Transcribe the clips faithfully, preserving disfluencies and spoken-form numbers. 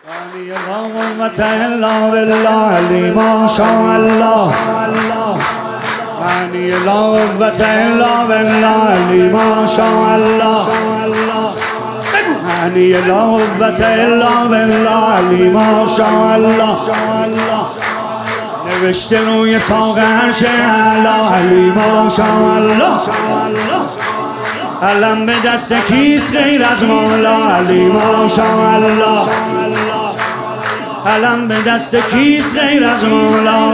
علی لا قوة الا بالله علی ما شاء الله علی لا قوة الا بالله علی ما شاء الله علی لا قوة الا بالله علی ما شاء الله نوشته روی ساق عرش اعلی علی ما شاء الله علم به دست کیست غیر از مولا علی ما شاء الله علم به دست کیست غیر از مولا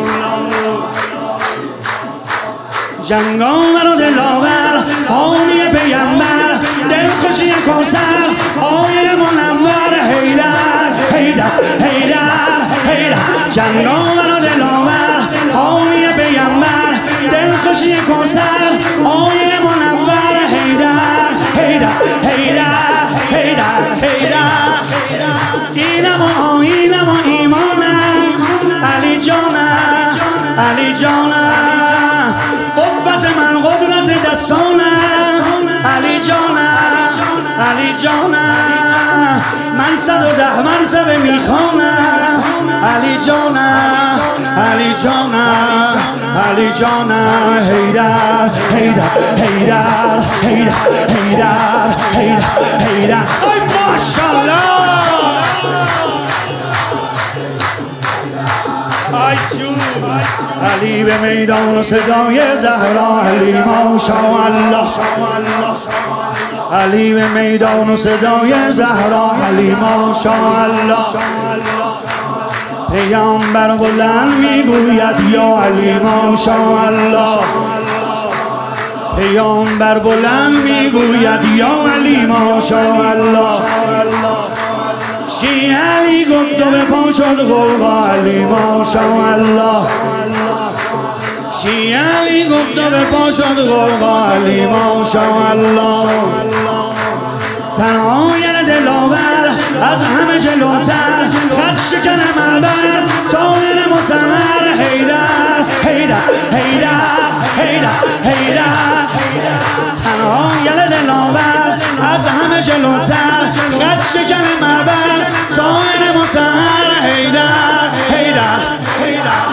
جنگاور و دلاور حامی پیمبر دلخوشی کوثر آیه منور حیدر حیدر حیدر حیدر جنگاور و دلاور حامی پیمبر دلخوشی کوثر آیه منور حیدر حیدر حیدر حیدر حیدر اینم و آیینم و ایمانم علی جانم علی جانم قوت من قدرت دستانم علی جانم علی جانم من صد و ده مرتبه میخوانم علی جانم علی جانم علی جانم حیدر حیدر حیدر حیدر حیدر حیدر حیدر ای ماشاءالله علی به میدان و صدای زهرا علی ماشاءالله علی به میدان و صدای زهرا علی ماشاءالله پیامبر بلند میگوید یا علی ماشاءالله پیامبر بلند میگوید یا علی ماشاءالله شیعه علی گفت و به پا شد غوغا علی ماشاءالله شیعه علی گفت و به پا شد غوغا علی ماشاءالله تنها یه دلاور از همه جلوتر خط شکن معبر طاهر مطهر حیدر حیدر حیدر حیدر حیدر تنها یه دلاور از همه جلوتر خط شکن معبر طاهر مطهر حیدر حیدر حیدر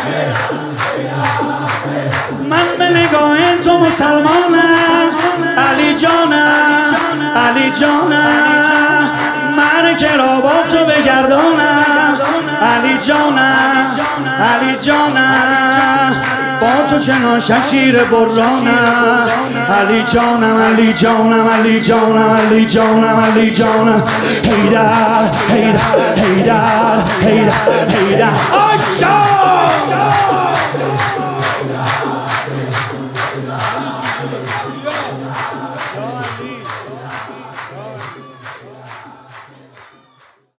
من به نگاه تو مسلمانم علی جانم علی جانم مرک را با تو بگردانم علی جانم علی جانم با تو چنان شمشیر برانم علی جانم علی جانم علی جانم علی جانم علی جانم حیدر حیدر حیدر حیدر حیدر آشا